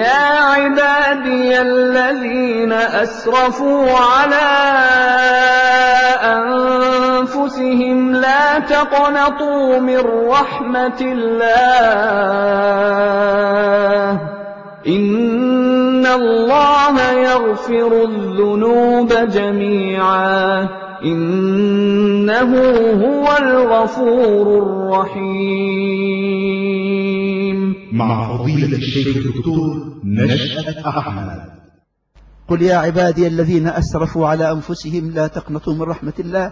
يا عبادي الذين أسرفوا على أنفسهم لا تقنطوا من رحمة الله إن الله يغفر الذنوب جميعا إنه هو الغفور الرحيم. مع فضيلة الشيخ الدكتور نشأت أحمد. قل يا عبادي الذين أسرفوا على أنفسهم لا تقنطوا من رحمة الله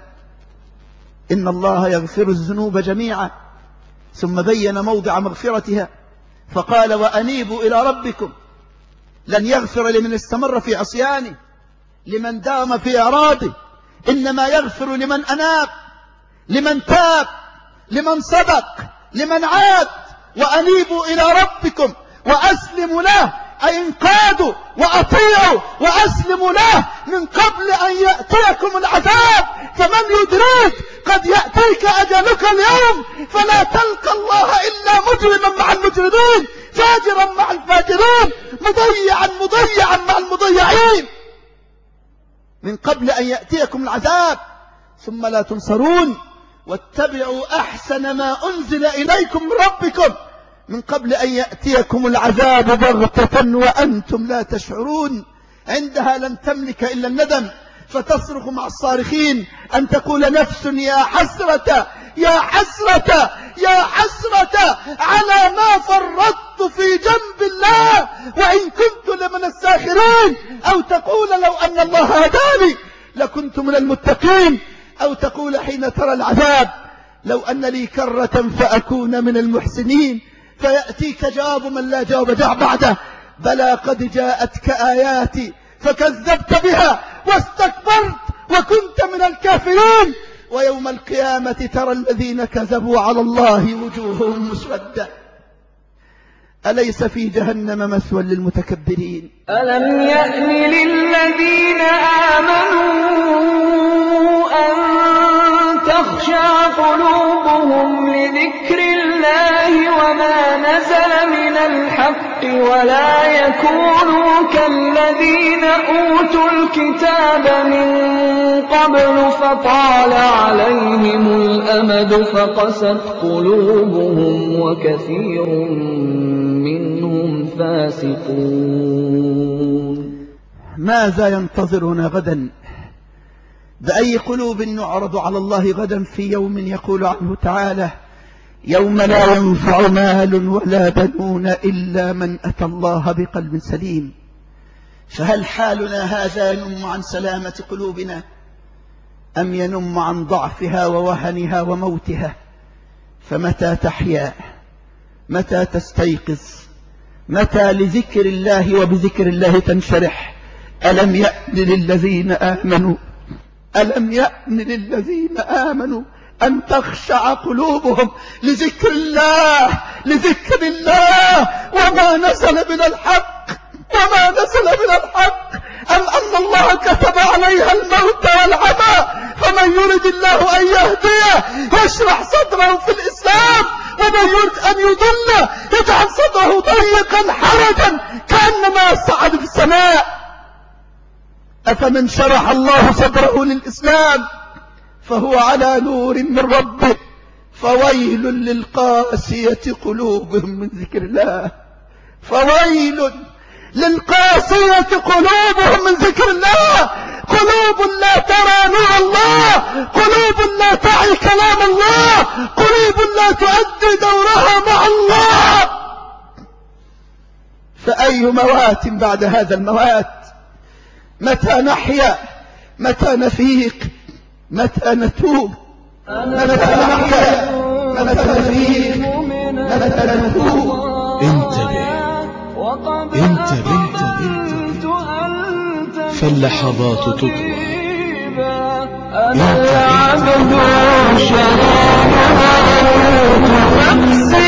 إن الله يغفر الذنوب جميعا، ثم بين موضع مغفرتها فقال وأنيبوا إلى ربكم. لن يغفر لمن استمر في عصيانه، لمن دام في إعراضه، إنما يغفر لمن أناب، لمن تاب، لمن صدق، لمن عاد. وأنيبوا إلى ربكم وأسلموا له، أي انقادوا وأطيعوا وأسلموا له من قبل أن يأتيكم العذاب. فمن يدريك قد يأتيك أجلك اليوم فلا تلقى الله إلا مجرما مع المجرمين، فاجرا مع الفاجرين، مضيعا مع المضيعين، من قبل أن يأتيكم العذاب ثم لا تنصرون. واتبعوا أحسن ما أنزل إليكم من ربكم من قبل أن يأتيكم العذاب بغتة وأنتم لا تشعرون. عندها لن تملك إلا الندم، فتصرخ مع الصارخين أن تقول نفس يا حسرة يا حسرة يا حسرة على ما فرطت في جنب الله وإن كنت لمن الساخرين. أو تقول لو أن الله هداني لكنت من المتقين. أو تقول حين ترى العذاب لو أن لي كرة فأكون من المحسنين. فيأتيك جواب من لا جواب بعده، بلى قد جاءتك آياتي فكذبت بها واستكبرت وكنت من الكافرين. ويوم القيامة ترى الذين كذبوا على الله وجوههم مسودة. أليس في جهنم مثوى للمتكبرين؟ ألم يأن للذين آمنوا أن تخشع قلوبهم لذكر الله وما نزل من الحق ولا يكونوا كالذين أوتوا الكتاب من قبل فطال عليهم الأمد فقست قلوبهم وكثير منهم فاسقون. ماذا ينتظرنا غدا؟ بأي قلوب نعرض على الله غدا في يوم يقول عنه تعالى يوم لا ينفع مال ولا بنون إلا من أتى الله بقلب سليم. فهل حالنا هذا ينم عن سلامة قلوبنا أم ينم عن ضعفها ووهنها وموتها؟ فمتى تحيا؟ متى تستيقظ؟ متى لذكر الله وبذكر الله تنشرح؟ ألم يأن للذين آمنوا ألم يأن للذين آمنوا أن تخشع قلوبهم لذكر الله وما نزل من الحق أم أن الله كتب عليها الموت والعمى فمن يرد الله أن يهديه يشرح صدره في الإسلام ومن يرد أن يضله يجعل صدره ضيقا حرجا كأنما يصعد في السماء. أفمن شرح الله صدره للإسلام فهو على نور من ربه فويل للقاسية قلوبهم من ذكر الله. فويل للقاسية قلوبهم من ذكر الله. قلوب لا ترى نور الله، قلوب لا تعي كلام الله، قلوب لا تؤدي دورها مع الله. فأي موات بعد هذا الموات؟ متى نحيا؟ متى نفيق؟ متى نتوب؟ متى نحيا؟ متى نفيق؟ متى نتوب؟ انتبه فاللحظات تطوى. انتبه